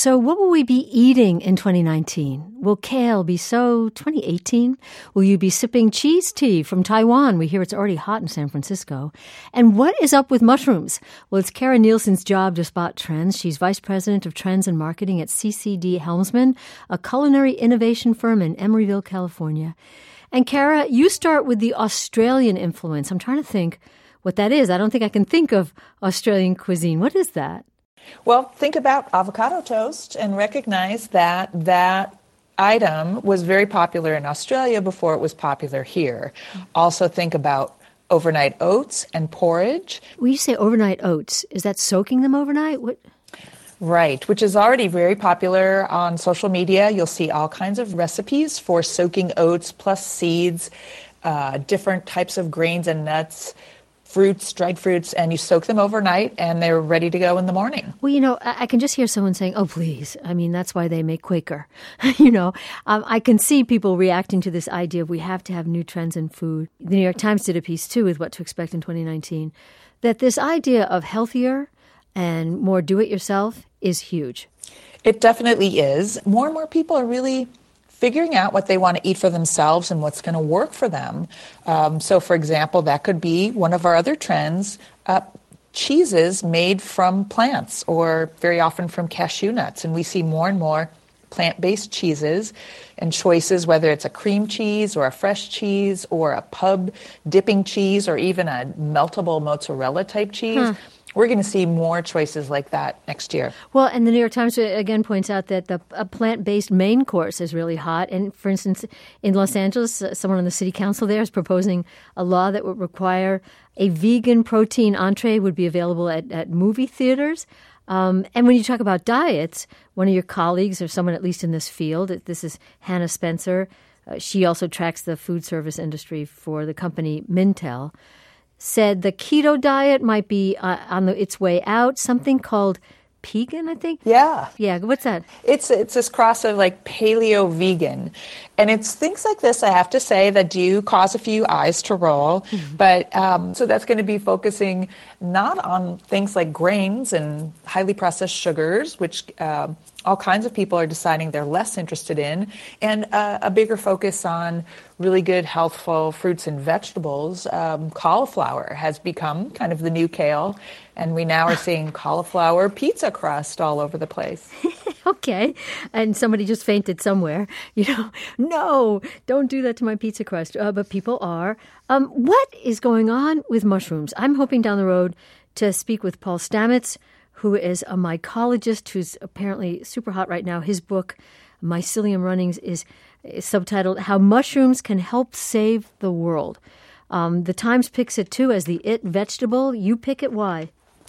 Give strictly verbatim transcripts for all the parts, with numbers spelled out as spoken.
So what will we be eating in twenty nineteen? Will kale be so twenty eighteen? Will you be sipping cheese tea from Taiwan? We hear it's already hot in San Francisco. And what is up with mushrooms? Well, it's Kara Nielsen's job to spot trends. She's vice president of trends and marketing at C C D Helmsman, a culinary innovation firm in Emeryville, California. And Kara, you start with the Australian influence. I'm trying to think what that is. I don't think I can think of Australian cuisine. What is that? Well, think about avocado toast and recognize that that item was very popular in Australia before it was popular here. Also think about overnight oats and porridge. When you say overnight oats, is that soaking them overnight? What? Right, which is already very popular on social media. You'll see all kinds of recipes for soaking oats plus seeds, uh, different types of grains and nuts, fruits, dried fruits, and you soak them overnight and they're ready to go in the morning. Well, you know, I, I can just hear someone saying, oh, please. I mean, that's why they make Quaker. you know, um, I can see people reacting to this idea of we have to have new trends in food. The New York Times did a piece, too, with what to expect in twenty nineteen, that this idea of healthier and more do-it-yourself is huge. It definitely is. More and more people are really figuring out what they want to eat for themselves and what's going to work for them. Um, so, for example, that could be one of our other trends, uh, cheeses made from plants or very often from cashew nuts. And we see more and more plant-based cheeses and choices, whether it's a cream cheese or a fresh cheese or a pub dipping cheese or even a meltable mozzarella type cheese. Huh. We're going to see more choices like that next year. Well, and the New York Times again points out that the a plant-based main course is really hot. And for instance, in Los Angeles, someone on the city council there is proposing a law that would require a vegan protein entree would be available at, at movie theaters. Um, and when you talk about diets, one of your colleagues or someone at least in this field, this is Hannah Spencer. Uh, she also tracks the food service industry for the company Mintel. Said the keto diet might be uh, on the, its way out, something called Pegan, I think? Yeah. Yeah, what's that? It's it's this cross of like paleo-vegan. And it's things like this, I have to say, that do cause a few eyes to roll. Mm-hmm. But um, so that's going to be focusing not on things like grains and highly processed sugars, which uh, all kinds of people are deciding they're less interested in, and uh, a bigger focus on really good, healthful fruits and vegetables. Um, cauliflower has become kind of the new kale, and we now are seeing cauliflower pizza crust all over the place. Okay. And somebody just fainted somewhere. You know, no, don't do that to my pizza crust. Uh, but people are. Um, what is going on with mushrooms? I'm hoping down the road to speak with Paul Stamets, who is a mycologist who's apparently super hot right now. His book, Mycelium Runnings, is, is subtitled How Mushrooms Can Help Save the World. Um, the Times picks it, too, as the it vegetable. You pick it. Why?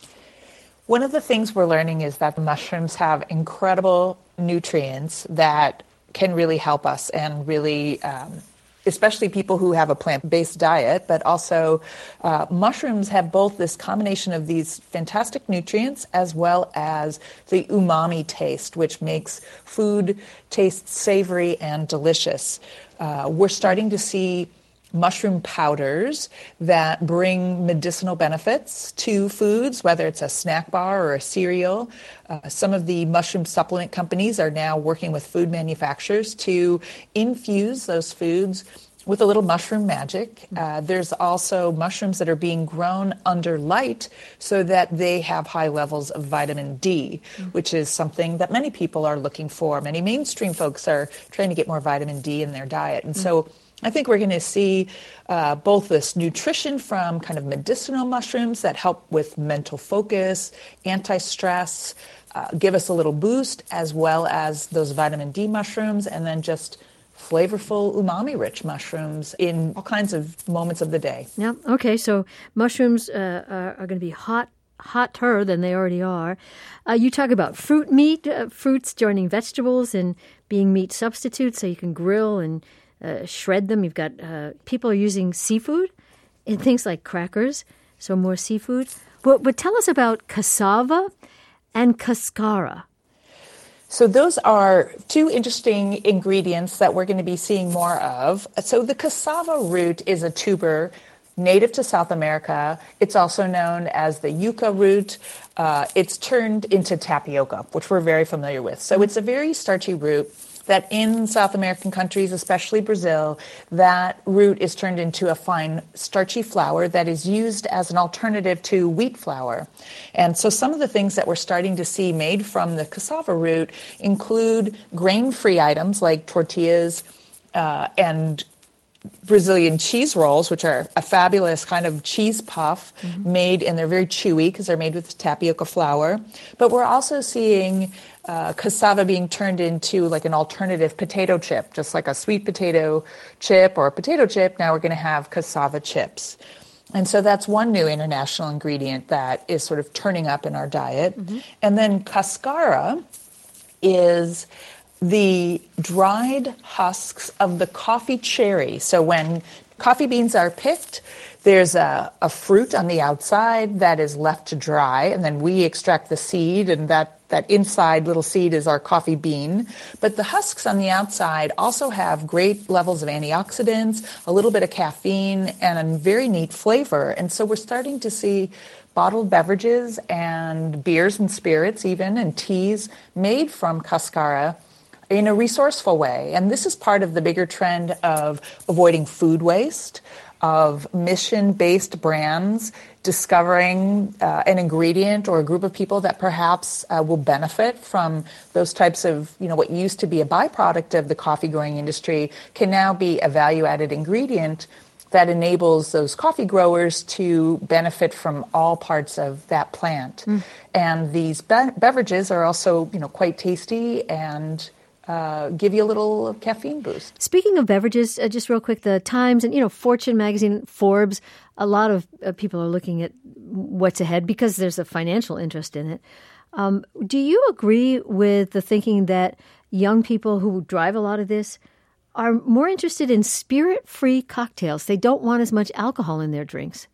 One of the things we're learning is that mushrooms have incredible nutrients that can really help us and really, um, especially people who have a plant-based diet, but also uh, mushrooms have both this combination of these fantastic nutrients as well as the umami taste, which makes food taste savory and delicious. Uh, we're starting to see mushroom powders that bring medicinal benefits to foods, whether it's a snack bar or a cereal. Uh, some of the mushroom supplement companies are now working with food manufacturers to infuse those foods with a little mushroom magic. Uh, there's also mushrooms that are being grown under light so that they have high levels of vitamin D, mm-hmm. which is something that many people are looking for. Many mainstream folks are trying to get more vitamin D in their diet. And mm-hmm. so I think we're going to see uh, both this nutrition from kind of medicinal mushrooms that help with mental focus, anti-stress, uh, give us a little boost, as well as those vitamin D mushrooms, and then just flavorful, umami-rich mushrooms in all kinds of moments of the day. Yeah. Okay. So mushrooms uh, are, are going to be hot. hotter than they already are. Uh, you talk about fruit meat, uh, fruits joining vegetables and being meat substitutes, so you can grill and uh, shred them. You've got uh, people are using seafood in things like crackers, so more seafood. But, but tell us about cassava and cascara. So those are two interesting ingredients that we're going to be seeing more of. So the cassava root is a tuber native to South America. It's also known as the yucca root. Uh, it's turned into tapioca, which we're very familiar with. So it's a very starchy root that in South American countries, especially Brazil, that root is turned into a fine starchy flour that is used as an alternative to wheat flour. And so some of the things that we're starting to see made from the cassava root include grain-free items like tortillas uh, and Brazilian cheese rolls, which are a fabulous kind of cheese puff mm-hmm. made, and they're very chewy because they're made with tapioca flour. But we're also seeing uh, cassava being turned into like an alternative potato chip, just like a sweet potato chip or a potato chip. Now we're going to have cassava chips. And so that's one new international ingredient that is sort of turning up in our diet. Mm-hmm. And then cascara is the dried husks of the coffee cherry. So when coffee beans are picked, there's a, a fruit on the outside that is left to dry, and then we extract the seed, and that, that inside little seed is our coffee bean. But the husks on the outside also have great levels of antioxidants, a little bit of caffeine, and a very neat flavor. And so we're starting to see bottled beverages and beers and spirits even, and teas made from cascara in a resourceful way. And this is part of the bigger trend of avoiding food waste, of mission-based brands discovering uh, an ingredient or a group of people that perhaps uh, will benefit from those types of, you know, what used to be a byproduct of the coffee growing industry can now be a value-added ingredient that enables those coffee growers to benefit from all parts of that plant. Mm. And these be- beverages are also, you know, quite tasty and Uh, give you a little caffeine boost. Speaking of beverages, uh, just real quick, the Times and, you know, Fortune magazine, Forbes, a lot of uh, people are looking at what's ahead because there's a financial interest in it. Um, do you agree with the thinking that young people who drive a lot of this are more interested in spirit-free cocktails? They don't want as much alcohol in their drinks.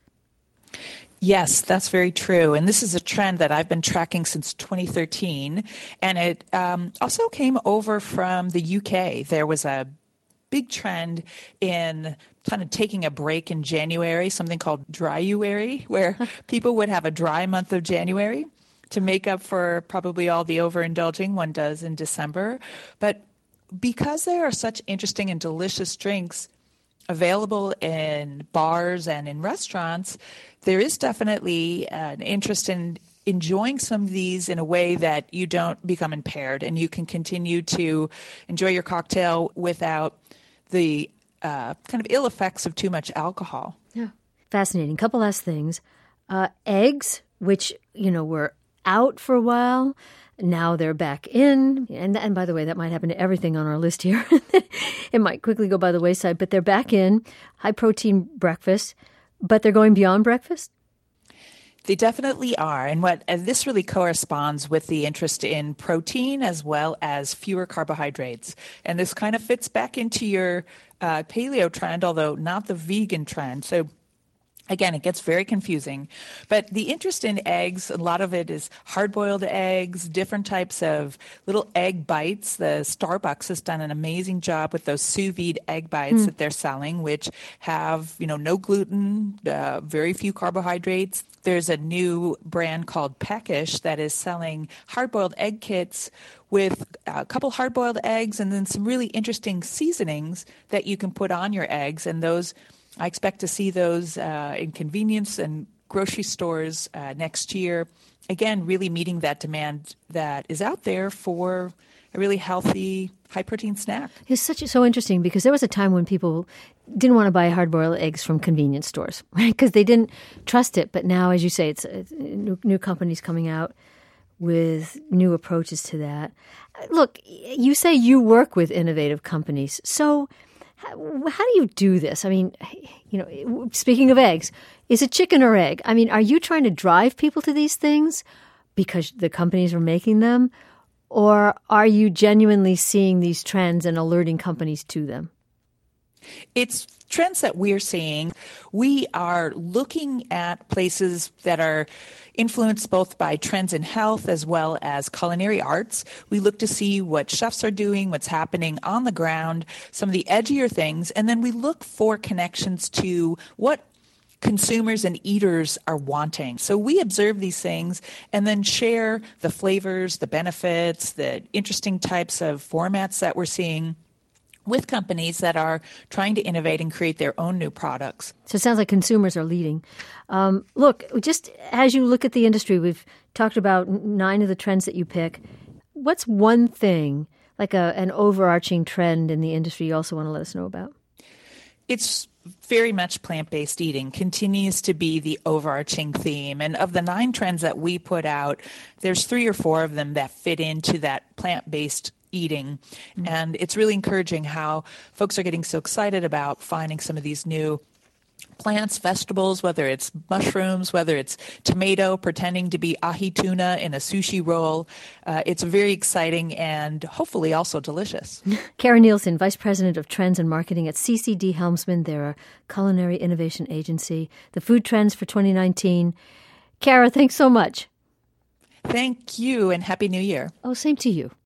Yes, that's very true. And this is a trend that I've been tracking since twenty thirteen. And it um, also came over from the U K. There was a big trend in kind of taking a break in January, something called dryuary, where people would have a dry month of January to make up for probably all the overindulging one does in December. But because there are such interesting and delicious drinks available in bars and in restaurants, there is definitely an interest in enjoying some of these in a way that you don't become impaired and you can continue to enjoy your cocktail without the uh, kind of ill effects of too much alcohol. Yeah. Fascinating. Couple last things. Uh, eggs, which, you know, were out for a while. Now they're back in. And, and by the way, that might happen to everything on our list here. It might quickly go by the wayside, but they're back in. High-protein breakfast, but they're going beyond breakfast? They definitely are. And what and this really corresponds with the interest in protein as well as fewer carbohydrates. And this kind of fits back into your uh, paleo trend, although not the vegan trend. So again, it gets very confusing. But the interest in eggs, a lot of it is hard-boiled eggs, different types of little egg bites. The Starbucks has done an amazing job with those sous vide egg bites mm. that they're selling, which have, you know, no gluten, uh, very few carbohydrates. There's a new brand called Peckish that is selling hard-boiled egg kits with a couple hard-boiled eggs and then some really interesting seasonings that you can put on your eggs. And those, I expect to see those uh, in convenience and grocery stores uh, next year. Again, really meeting that demand that is out there for a really healthy, high-protein snack. It's such so interesting because there was a time when people didn't want to buy hard-boiled eggs from convenience stores, right? Because they didn't trust it. But now, as you say, it's, it's new, new companies coming out with new approaches to that. Look, you say you work with innovative companies. So how, how do you do this? I mean, you know, speaking of eggs, is it chicken or egg? I mean, are you trying to drive people to these things because the companies are making them? Or are you genuinely seeing these trends and alerting companies to them? It's trends that we're seeing. We are looking at places that are influenced both by trends in health as well as culinary arts. We look to see what chefs are doing, what's happening on the ground, some of the edgier things, and then we look for connections to what consumers and eaters are wanting. So we observe these things and then share the flavors, the benefits, the interesting types of formats that we're seeing with companies that are trying to innovate and create their own new products. So it sounds like consumers are leading. Um, look, just as you look at the industry, we've talked about nine of the trends that you pick. What's one thing, like a, an overarching trend in the industry you also want to let us know about? It's very much plant-based eating continues to be the overarching theme. And of the nine trends that we put out, there's three or four of them that fit into that plant-based eating. Mm-hmm. And it's really encouraging how folks are getting so excited about finding some of these new plants, vegetables, whether it's mushrooms, whether it's tomato, pretending to be ahi tuna in a sushi roll. Uh, it's very exciting and hopefully also delicious. Kara Nielsen, Vice President of Trends and Marketing at C C D Helmsman. They're a culinary innovation agency. The food trends for twenty nineteen. Kara, thanks so much. Thank you and Happy New Year. Oh, same to you.